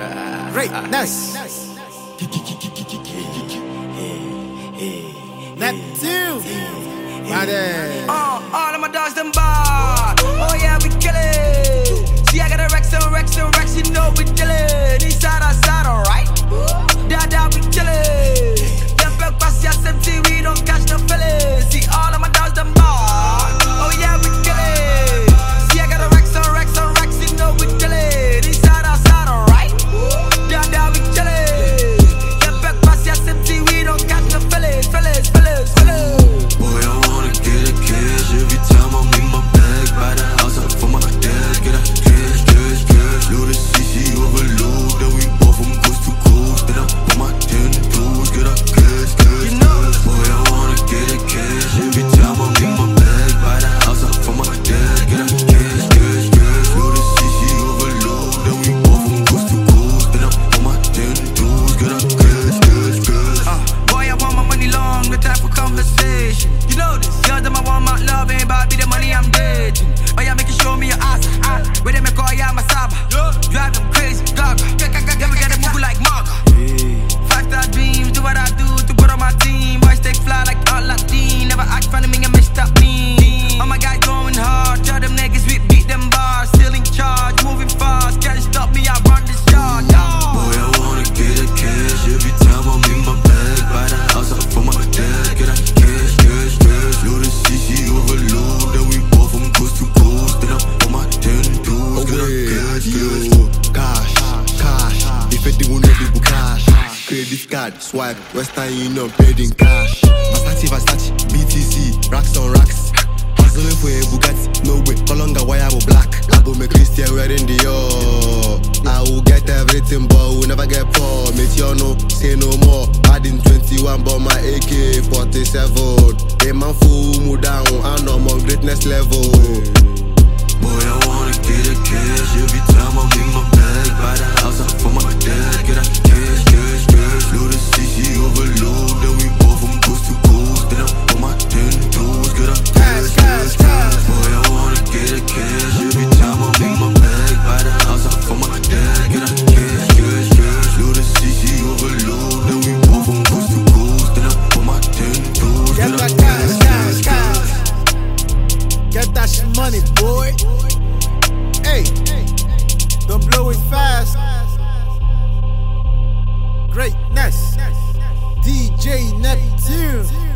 Greatness. Neptune. All of my dogs them bad. Oh yeah, we kill it. See, I got a Rex, you know we dealin'. Inside, outside, alright. Da, we killin'. Them back pass ya empty, we don't catch no feelings. See, all of my dogs them bad. Oh yeah, we kill it. See, I got a Rex, you know we dealin'. Inside, outside, alright. Da, we killin'. Them back pass ya empty, we don't catch no feelings. Boy, I wanna get a cash. Every time I'm in my bag, buy the house up for my dad. Get a cash. Load the CC overload. Then we bought from coast to coast. Then I put my 10 toes. Get a cash. Boy, I wanna get a cash. Every time I'm in my bag, buy the house up for my dad. Get a cash. Load the CC overload. Then we bought from coast to coast. Then I put my 10 toes. Get a cash. Boy, I want my money long, the type of conversation. You know this, girl, them I want my love, ain't about be the money I'm dating. Oh yeah, make you show me your ass, where they make all yeah, my saba. Drive them crazy, gaga. Yeah, we gotta move like Marga. 5-star dreams, do what I do to put on my team. Boys take fly like Aladdin, never act funny, me and messed up me. All my guys going hard, tell them niggas we beat them bars. Still in charge, moving fast, can't stop me, I run this yard. Boy, I wanna get a cash. Every time I'm in my bag, buy the house up for my dad. Get a cash. Load the CC overload. Then we bought from coast to coast. Then I put my 10 toes. Get a cash. If it won't let people cash. Credit card, swipe, Western Union, paid in cash. Versace, BTC, racks on racks. Hustling for a Bugatti, no way. Colonga, why I will black? I go make Christian wearing the I will get everything, but will never get poor. Meteor say no more. Adding 21, but my AK-47. A man full mood down, and I'm on greatness level. Boy, I wanna get a cash. Every time I'm in my bag, buy the house up for my dad. Get a cash. Load the CC overload. Then we bought from coast to coast. Then I put my 10 toes. Get a cash. Boy, I wanna get a cash. Every time I'm in my bag, buy the house up for my dad. Get a cash. Load the CC overload. Then we bought from coast to coast. Then I put my 10 toes. Get that cash. Get that money, boy. Hey, don't blow it fast. Greatness. DJ Neptune.